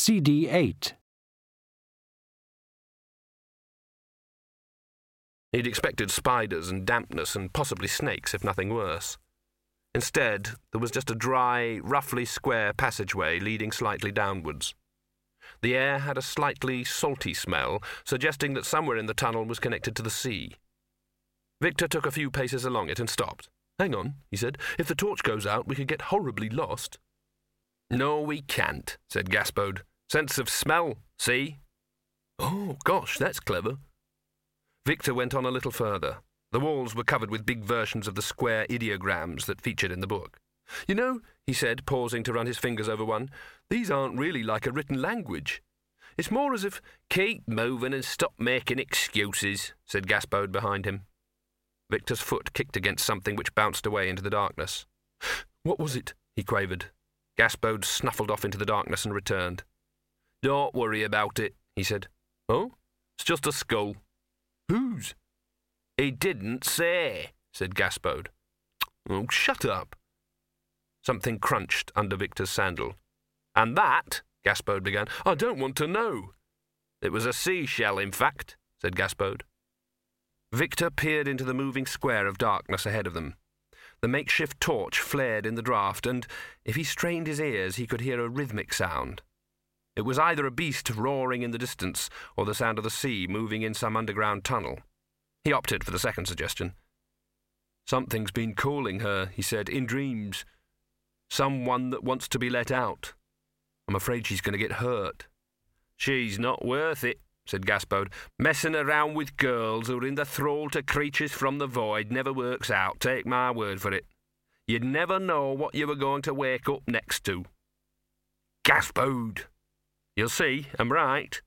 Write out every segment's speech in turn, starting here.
CD8. He'd expected spiders and dampness and possibly snakes, if nothing worse. Instead, there was just a dry, roughly square passageway leading slightly downwards. The air had a slightly salty smell, suggesting that somewhere in the tunnel was connected to the sea. Victor took a few paces along it and stopped. "Hang on," he said. "If the torch goes out, we could get horribly lost." "No, we can't," said Gaspode. "Sense of smell, see?" "Oh, gosh, that's clever." Victor went on a little further. The walls were covered with big versions of the square ideograms that featured in the book. "You know," he said, pausing to run his fingers over one, "these aren't really like a written language. It's more as if—" "Keep moving and stop making excuses," said Gaspode behind him. Victor's foot kicked against something which bounced away into the darkness. "What was it?" he quavered. Gaspode snuffled off into the darkness and returned. "Don't worry about it," he said. "Oh? It's just a skull." "Whose?" "He didn't say," said Gaspode. "Oh, shut up." Something crunched under Victor's sandal. "And that," Gaspode began, "I don't want to know." "It was a seashell, in fact," said Gaspode. Victor peered into the moving square of darkness ahead of them. The makeshift torch flared in the draught, and if he strained his ears, he could hear a rhythmic sound. It was either a beast roaring in the distance or the sound of the sea moving in some underground tunnel. He opted for the second suggestion. "Something's been calling her," he said, "in dreams. Someone that wants to be let out. I'm afraid she's going to get hurt." "She's not worth it," said Gaspode. "Messing around with girls who are in the thrall to creatures from the void never works out, take my word for it. You'd never know what you were going to wake up next to." "Gaspode!" "You'll see, I'm right."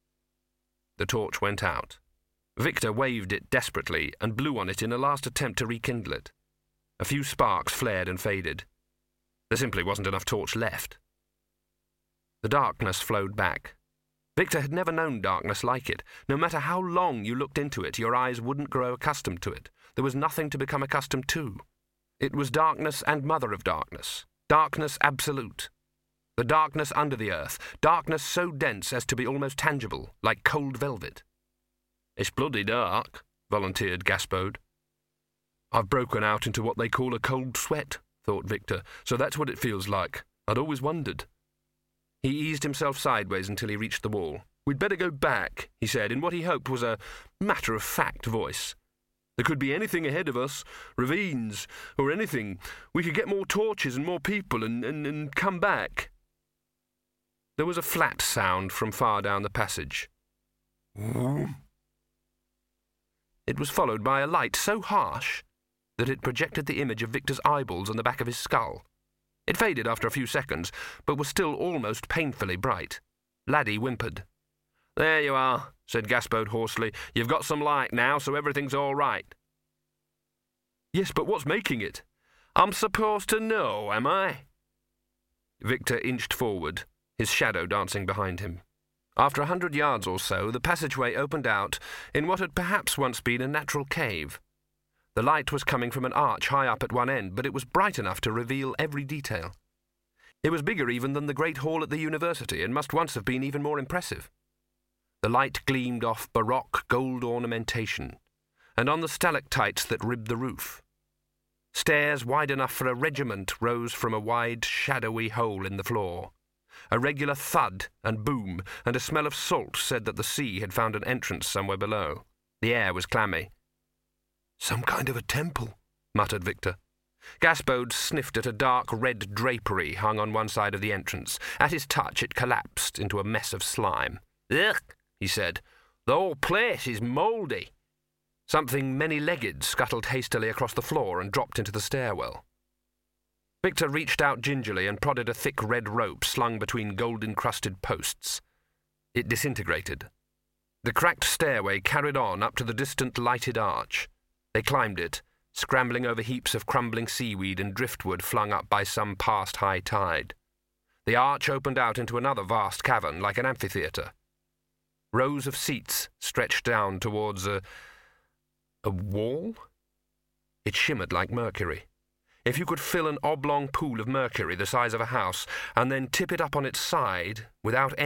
The torch went out. Victor waved it desperately and blew on it in a last attempt to rekindle it. A few sparks flared and faded. There simply wasn't enough torch left. The darkness flowed back. Victor had never known darkness like it. No matter how long you looked into it, your eyes wouldn't grow accustomed to it. There was nothing to become accustomed to. It was darkness and mother of darkness. Darkness absolute. The darkness under the earth. Darkness so dense as to be almost tangible, like cold velvet. "It's bloody dark," volunteered Gaspode. "I've broken out into what they call a cold sweat," thought Victor, "so that's what it feels like. I'd always wondered." He eased himself sideways until he reached the wall. "We'd better go back," he said, in what he hoped was a matter-of-fact voice. "There could be anything ahead of us, ravines, or anything. We could get more torches and more people and come back." There was a flat sound from far down the passage. It was followed by a light so harsh that it projected the image of Victor's eyeballs on the back of his skull. It faded after a few seconds, but was still almost painfully bright. Laddie whimpered. "There you are," said Gaspode hoarsely. "You've got some light now, so everything's all right." "Yes, but what's making it?" "I'm supposed to know, am I?" Victor inched forward, his shadow dancing behind him. After 100 yards or so, the passageway opened out in what had perhaps once been a natural cave. The light was coming from an arch high up at one end, but it was bright enough to reveal every detail. It was bigger even than the great hall at the university, and must once have been even more impressive. The light gleamed off baroque gold ornamentation, and on the stalactites that ribbed the roof. Stairs wide enough for a regiment rose from a wide, shadowy hole in the floor. A regular thud and boom, and a smell of salt said that the sea had found an entrance somewhere below. The air was clammy. "Some kind of a temple," muttered Victor. Gaspode sniffed at a dark red drapery hung on one side of the entrance. At his touch it collapsed into a mess of slime. "Ugh," he said. "The whole place is mouldy." Something many-legged scuttled hastily across the floor and dropped into the stairwell. Victor reached out gingerly and prodded a thick red rope slung between gold-encrusted posts. It disintegrated. The cracked stairway carried on up to the distant lighted arch. They climbed it, scrambling over heaps of crumbling seaweed and driftwood flung up by some past high tide. The arch opened out into another vast cavern, like an amphitheatre. Rows of seats stretched down towards a wall? It shimmered like mercury. If you could fill an oblong pool of mercury the size of a house and then tip it up on its side without